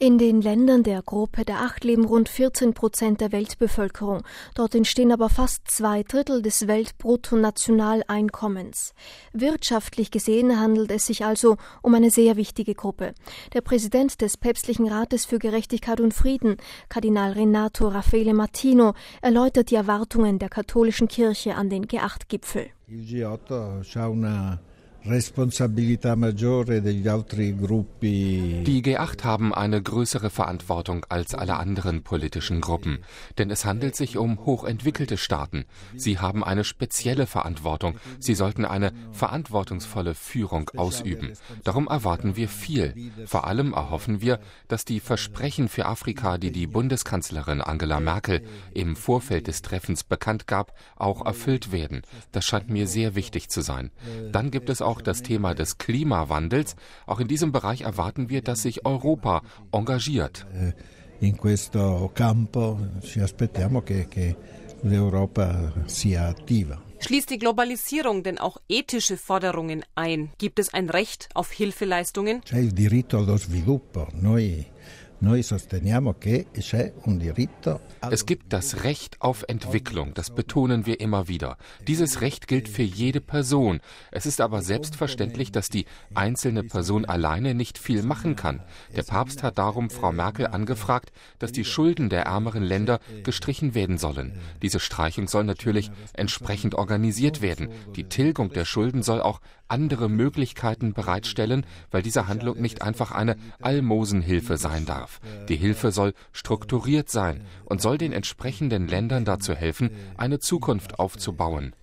In den Ländern der Gruppe der 8 leben rund 14% der Weltbevölkerung. Dort entstehen aber fast 2/3 des Weltbruttonationaleinkommens. Wirtschaftlich gesehen handelt es sich also um eine sehr wichtige Gruppe. Der Präsident des Päpstlichen Rates für Gerechtigkeit und Frieden, Kardinal Renato Raffaele Martino, erläutert die Erwartungen der katholischen Kirche an den G8-Gipfel. Il G8 ha una responsabilità maggiore degli altri gruppi. Die G8 haben eine größere Verantwortung als alle anderen politischen Gruppen, denn es handelt sich um hochentwickelte Staaten. Sie haben eine spezielle Verantwortung. Sie sollten eine verantwortungsvolle Führung ausüben. Darum erwarten wir viel. Vor allem erhoffen wir, dass die Versprechen für Afrika, die die Bundeskanzlerin Angela Merkel im Vorfeld des Treffens bekannt gab, auch erfüllt werden. Das scheint mir sehr wichtig zu sein. Dann gibt es auch das Thema des Klimawandels. Auch in diesem Bereich erwarten wir, dass sich Europa engagiert. In questo campo ci aspettiamo che l'Europa sia attiva. Schließt die Globalisierung denn auch ethische Forderungen ein? Gibt es ein Recht auf Hilfeleistungen? C'è il diritto allo sviluppo. Noi sosteniamo che c'è un diritto. Es gibt das Recht auf Entwicklung, das betonen wir immer wieder. Dieses Recht gilt für jede Person. Es ist aber selbstverständlich, dass die einzelne Person alleine nicht viel machen kann. Der Papst hat darum Frau Merkel angefragt, dass die Schulden der ärmeren Länder gestrichen werden sollen. Diese Streichung soll natürlich entsprechend organisiert werden. Die Tilgung der Schulden soll auch andere Möglichkeiten bereitstellen, weil diese Handlung nicht einfach eine Almosenhilfe sein darf. Die Hilfe soll strukturiert sein und soll den entsprechenden Ländern dazu helfen, eine Zukunft aufzubauen.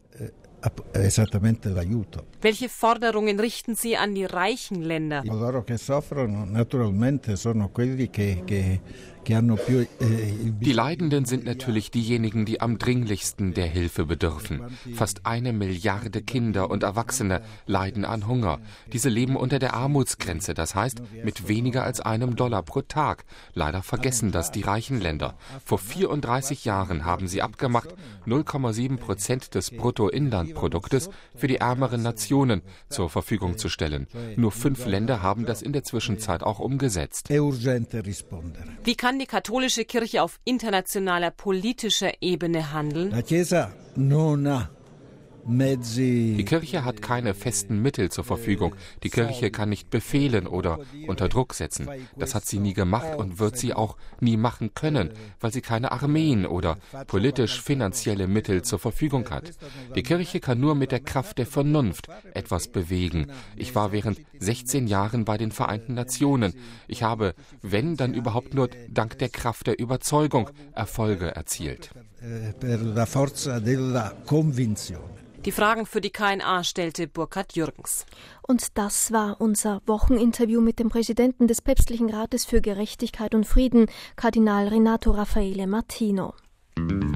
Welche Forderungen richten Sie an die reichen Länder? Die Leidenden sind natürlich diejenigen, die am dringlichsten der Hilfe bedürfen. Fast 1 Milliarde Kinder und Erwachsene leiden an Hunger. Diese leben unter der Armutsgrenze, das heißt mit weniger als $1 pro Tag. Leider vergessen das die reichen Länder. Vor 34 Jahren haben sie abgemacht, 0,7% des Bruttoinlandproduktes für die ärmeren Nationen zur Verfügung zu stellen. Nur 5 Länder haben das in der Zwischenzeit auch umgesetzt. Wie kann die katholische Kirche auf internationaler politischer Ebene handeln? Die Kirche hat keine festen Mittel zur Verfügung. Die Kirche kann nicht befehlen oder unter Druck setzen. Das hat sie nie gemacht und wird sie auch nie machen können, weil sie keine Armeen oder politisch-finanzielle Mittel zur Verfügung hat. Die Kirche kann nur mit der Kraft der Vernunft etwas bewegen. Ich war während 16 Jahren bei den Vereinten Nationen. Ich habe, wenn, dann überhaupt nur dank der Kraft der Überzeugung Erfolge erzielt. Die Fragen für die KNA stellte Burkhard Jürgens. Und das war unser Wocheninterview mit dem Präsidenten des Päpstlichen Rates für Gerechtigkeit und Frieden, Kardinal Renato Raffaele Martino.